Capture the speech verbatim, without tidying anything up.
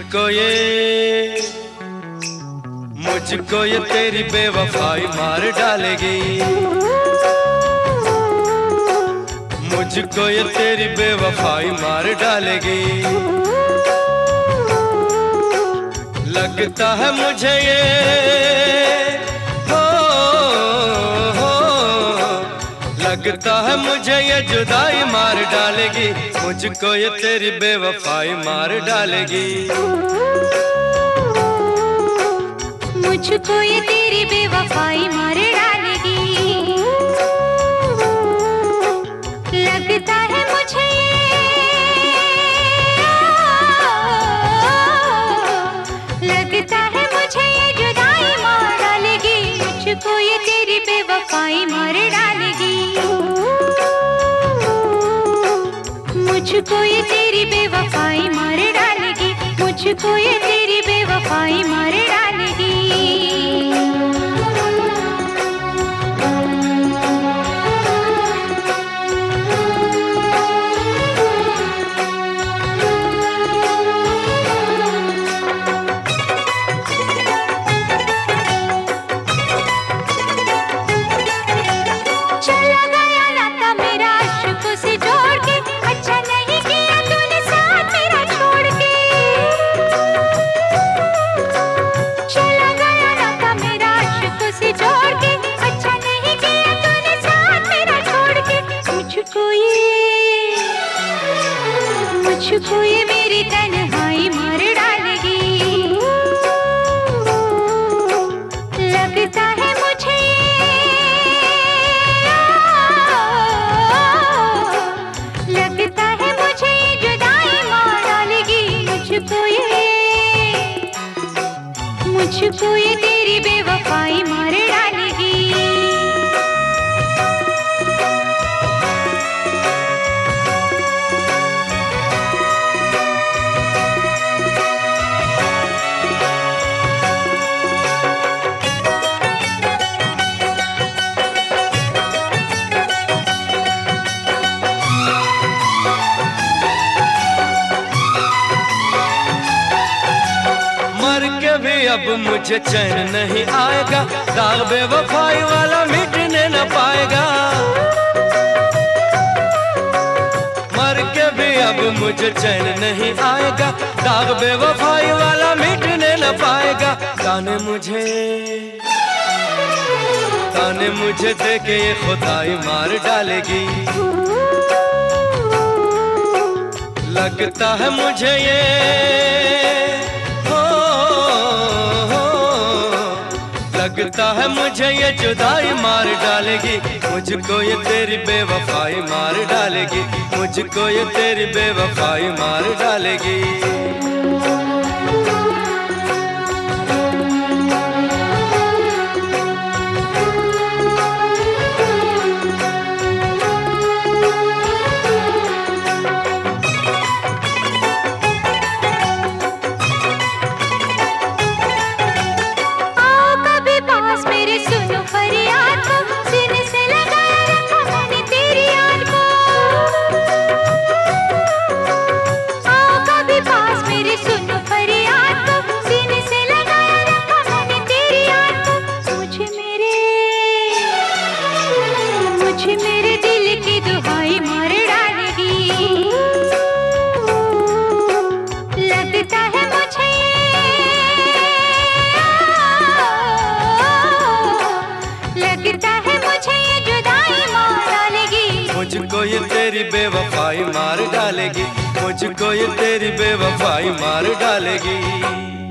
मुझको ये मुझको ये तेरी बेवफाई मार डालेगी, मुझको ये तेरी बेवफाई मार डालेगी। लगता है मुझे ये हो, हो लगता है मुझे ये जुदाई मार डालेगी, मुझको ये तेरी बेवफाई मार डालेगी। मुझको ये तेरी बेवफाई मार डालेगी। लगता है मुझे लगता है मुझे ये जुदाई मार डालेगी, मुझको ये तेरी बेवफाई मार डालेगी। मुझको ये तेरी बेवफाई मार डालेगी, मुझको ये तेरी बेवफाई मार डालेगी। चला गया नाता मेरा आशिकों से जोड़ के, अच्छा नहीं किया तूने साथ मेरा छोड़ के। चला गया नाता मेरा आशिकों से जोड़ के, अच्छा नहीं किया तूने साथ मेरा छोड़ के। मुझको ये मुझको ये मेरी तन्हाई मार डालेगी। लगता है मुझे लगता है मुझे ये जुदाई मार डालेगी, मुझको ये मुझको ये तेरी बेवफाई मार डालेगी। मर के भी अब मुझे चैन नहीं आएगा, दाग बेवफाई वाला मिटने न पाएगा। मर के भी अब मुझे चैन नहीं आएगा, दाग बेवफाई वाला मिटने न पाएगा। ताने मुझे ताने मुझे देके ये खुदाई मार डालेगी। लगता है मुझे ये हो, हो लगता है मुझे ये जुदाई मार डालेगी, मुझको ये तेरी बेवफाई मार डालेगी, मुझको ये तेरी बेवफाई मार डालेगी। मुझे मेरे दिल की दुहाई मार डालेगी। लगता है मुझे लगता है मुझे ये जुदाई मार डालेगी, मुझको ये तेरी बेवफाई मार डालेगी, मुझको ये तेरी बेवफाई मार डालेगी।